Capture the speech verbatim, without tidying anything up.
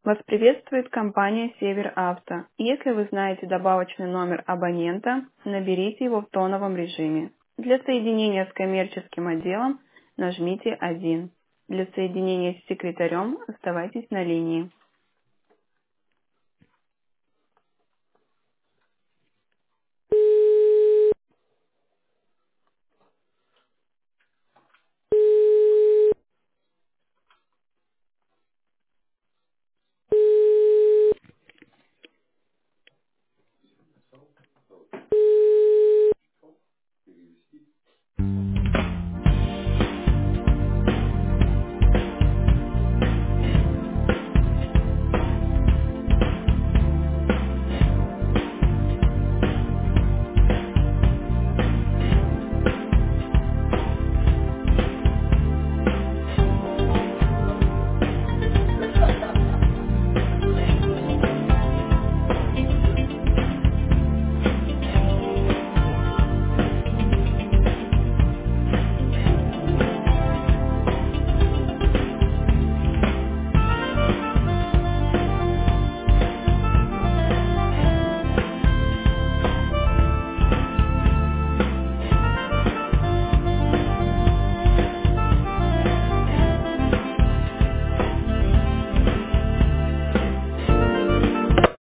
Вас приветствует компания «Север Авто». Если вы знаете добавочный номер абонента, наберите его в тоновом режиме. Для соединения с коммерческим отделом нажмите один. Для соединения с секретарем оставайтесь на линии.